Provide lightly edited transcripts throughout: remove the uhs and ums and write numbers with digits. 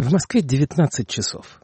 В Москве 19 часов.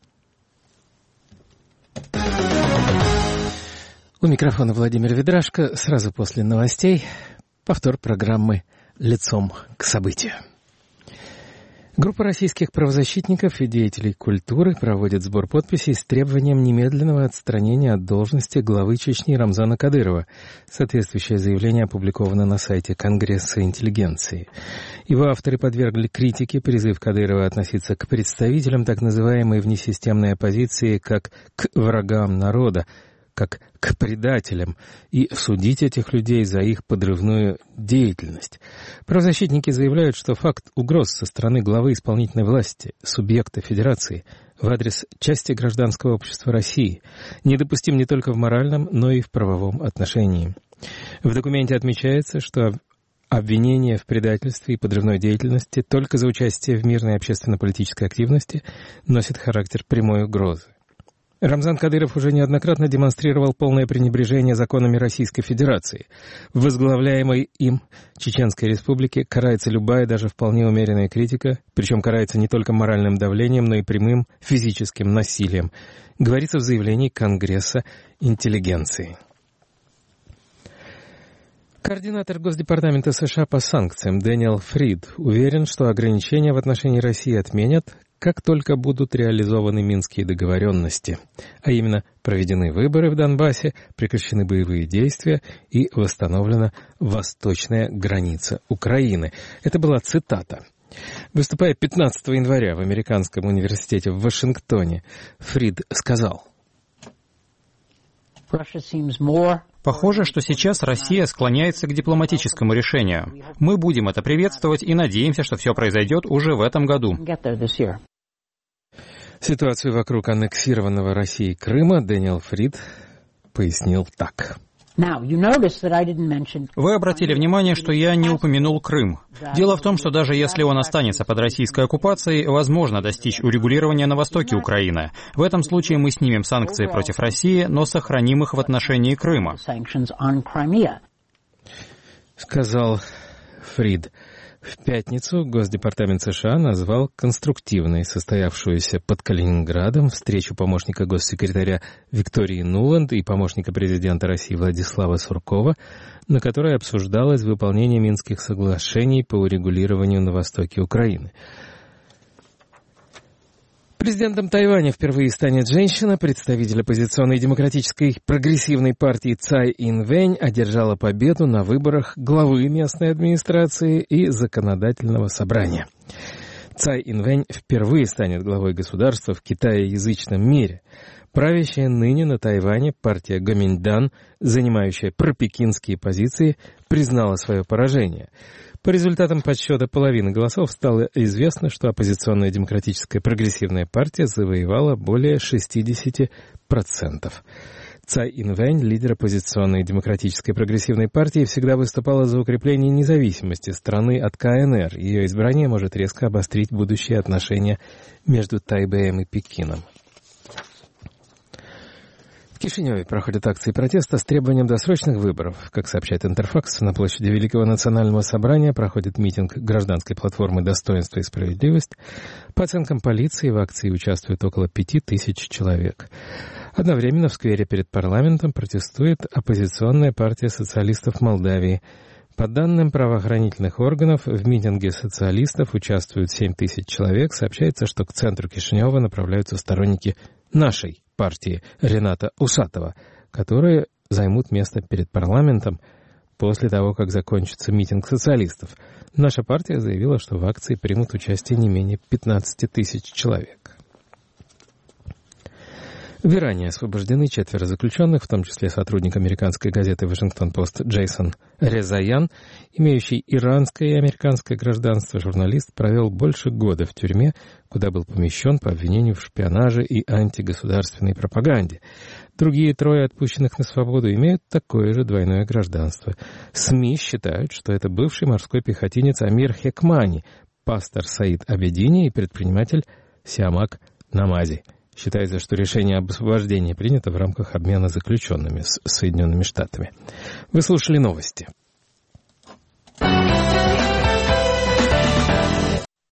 У микрофона Владимир Ведрашко. Сразу после новостей повтор программы «Лицом к событию». Группа российских правозащитников и деятелей культуры проводит сбор подписей с требованием немедленного отстранения от должности главы Чечни Рамзана Кадырова. Соответствующее заявление опубликовано на сайте Конгресса интеллигенции. Его авторы подвергли критике призыв Кадырова относиться к представителям так называемой внесистемной оппозиции как к врагам народа, как к предателям, и судить этих людей за их подрывную деятельность. Правозащитники заявляют, что факт угроз со стороны главы исполнительной власти, субъекта Федерации, в адрес части гражданского общества России недопустим не только в моральном, но и в правовом отношении. В документе отмечается, что обвинение в предательстве и подрывной деятельности только за участие в мирной общественно-политической активности носит характер прямой угрозы. Рамзан Кадыров уже неоднократно демонстрировал полное пренебрежение законами Российской Федерации. В возглавляемой им Чеченской Республике карается любая, даже вполне умеренная критика, причем карается не только моральным давлением, но и прямым физическим насилием, говорится в заявлении Конгресса интеллигенции. Координатор Госдепартамента США по санкциям Дэниел Фрид уверен, что ограничения в отношении России отменят, как только будут реализованы Минские договоренности, а именно проведены выборы в Донбассе, прекращены боевые действия и восстановлена восточная граница Украины. Это была цитата. Выступая 15 января в Американском университете в Вашингтоне, Фрид сказал: «Похоже, что сейчас Россия склоняется к дипломатическому решению. Мы будем это приветствовать и надеемся, что все произойдет уже в этом году». Ситуацию вокруг аннексированного Россией Крыма Дэниел Фрид пояснил так. Вы обратили внимание, что я не упомянул Крым. Дело в том, что даже если он останется под российской оккупацией, возможно достичь урегулирования на востоке Украины. В этом случае мы снимем санкции против России, но сохраним их в отношении Крыма. Сказал Фрид. В пятницу Госдепартамент США назвал конструктивной состоявшуюся под Калининградом встречу помощника госсекретаря Виктории Нуланд и помощника президента России Владислава Суркова, на которой обсуждалось выполнение Минских соглашений по урегулированию на востоке Украины. Президентом Тайваня впервые станет женщина. Представитель оппозиционной демократической прогрессивной партии Цай Инвэнь одержала победу на выборах главы местной администрации и законодательного собрания. Цай Инвэнь впервые станет главой государства в китаеязычном мире. Правящая ныне на Тайване партия Гоминьдан, занимающая пропекинские позиции, признала свое поражение. По результатам подсчета половины голосов стало известно, что оппозиционная демократическая прогрессивная партия завоевала более 60%. Цай Инвэнь, лидер оппозиционной демократической прогрессивной партии, всегда выступала за укрепление независимости страны от КНР. Ее избрание может резко обострить будущие отношения между Тайбэем и Пекином. В Кишиневе проходят акции протеста с требованием досрочных выборов. Как сообщает Интерфакс, на площади Великого национального собрания проходит митинг гражданской платформы «Достоинство и справедливость». По оценкам полиции, в акции участвует около 5000 человек. Одновременно в сквере перед парламентом протестует оппозиционная партия социалистов Молдавии. По данным правоохранительных органов, в митинге социалистов участвуют 7000 человек. Сообщается, что к центру Кишинева направляются сторонники нашей партии Рената Усатова, которые займут место перед парламентом после того, как закончится митинг социалистов. Наша партия заявила, что в акции примут участие не менее 15 000 человек. В Иране освобождены 4 заключенных, в том числе сотрудник американской газеты «Вашингтон-Пост» Джейсон Резаян, имеющий иранское и американское гражданство. Журналист провел больше года в тюрьме, куда был помещен по обвинению в шпионаже и антигосударственной пропаганде. Другие 3 отпущенных на свободу имеют такое же двойное гражданство. СМИ считают, что это бывший морской пехотинец Амир Хекмани, пастор Саид Абедини и предприниматель Сиамак Намази. Считается, что решение об освобождении принято в рамках обмена заключенными с Соединенными Штатами. Вы слушали новости.